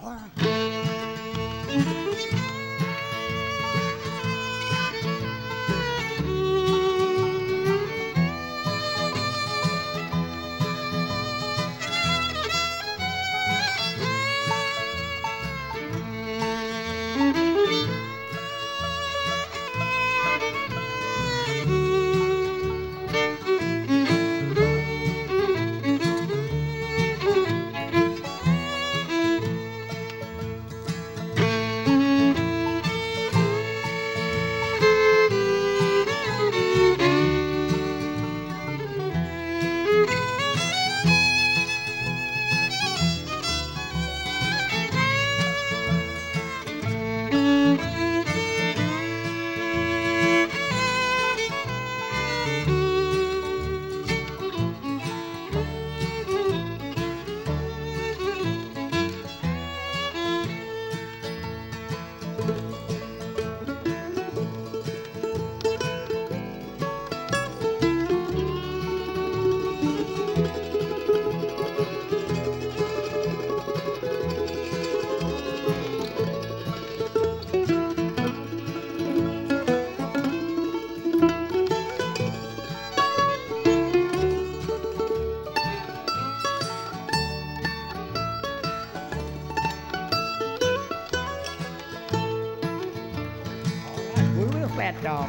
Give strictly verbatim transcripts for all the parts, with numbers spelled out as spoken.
Flat dog.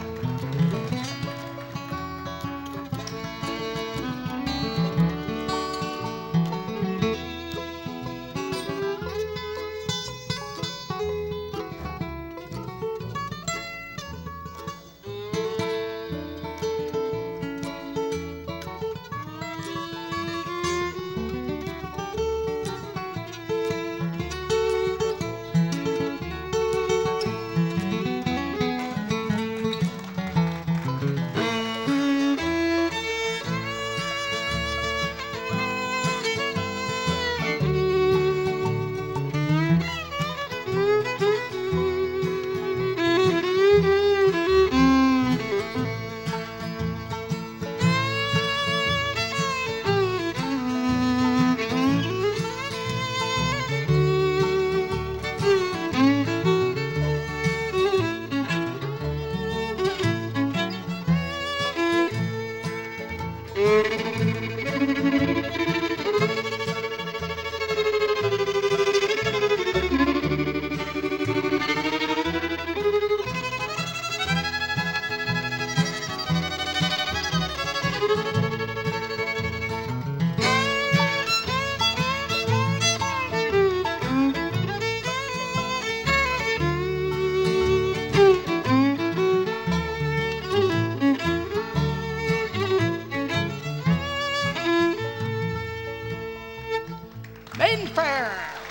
Maiden Fair.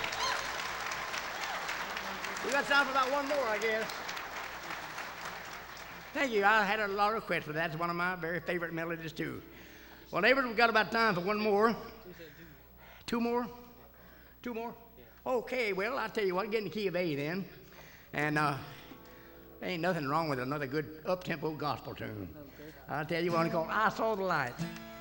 We got time for about one more, I guess. Thank you. I had a lot of requests for that. It's one of my very favorite melodies, too. Well, neighbors, we've got about time for one more. Two more? Two more? Okay, well, I'll tell you what, get in the key of A then. And uh, there ain't nothing wrong with another good up-tempo gospel tune. I'll tell you one called I Saw the Light.